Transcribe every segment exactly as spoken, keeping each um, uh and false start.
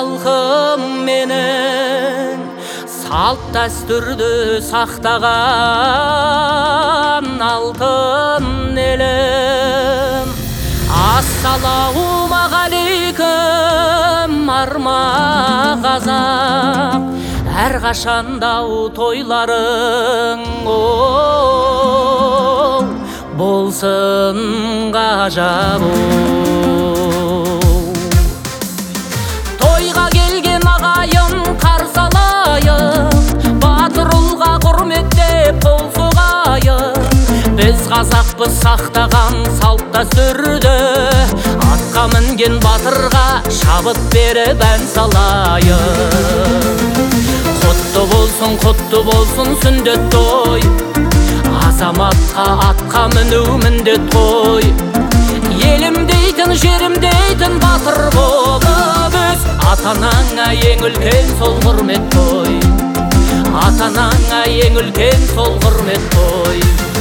халқым менің салт дәстүрді сақтаған алтын елім. Ассалаумағалейкум арма қазақ, әрқашандау тойларың оу болсын ғажап. Тойға келген ағайын қарсы алайық, батыр ұлға құрметтеп қол соғайық. Біз қазақпыз сақтаған салт дәстүрді, атқа мінген батырға шабыт беріп ән салайық. Құтты болсын, құтты болсын сүндет той, азаматқа атқа міну міндет қой. Елім дейтін, жерім дейтін батыр болып өс, ата-анаңа ең үлкен сол құрмет қой. Ата-анаңа ең үлкен сол құрмет қой.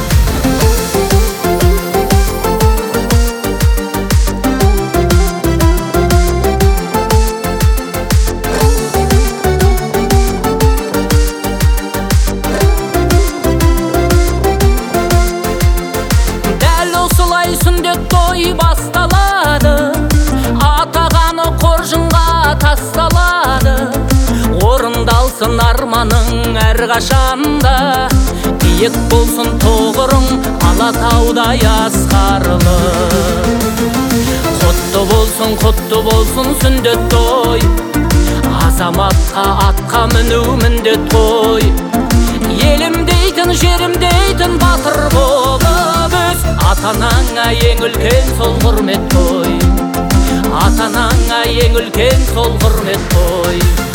Сүндет той басталады, атағаны қоржынға тасталады. Орындалсын арманың әрқашанда, биік болсын тоғырың алатаудай асқарлы. Құтты болсын, құтты болсын сүндет той, азаматқа атқа міну міндет қой. Елім дейтін, жерім дейтін батыр болып өс, ата-анаңа ең үлкен сол құрмет қой. Ата-анаңа ең үлкен сол құрмет қой.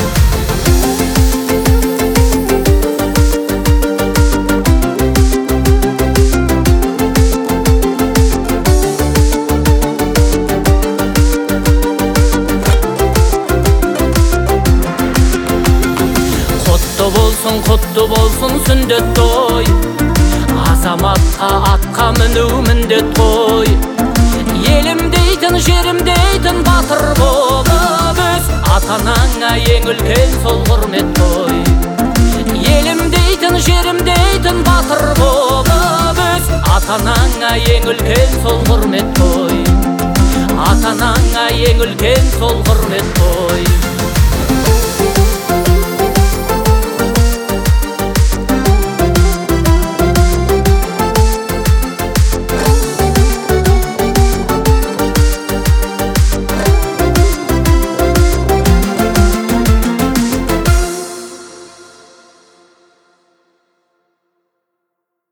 Құтты болсын, құтты болсын сүндет той, азаматқа атқа міну міндет қой. Елім дейтін, жерім дейтін батыр болып өс, ата-анаңа ең үлкен сол құрмет қой. Елім дейтін, жерім дейтін батыр болып өс, ата-анаңа ең үлкен сол құрмет қой. Ата-анаңа ең үлкен сол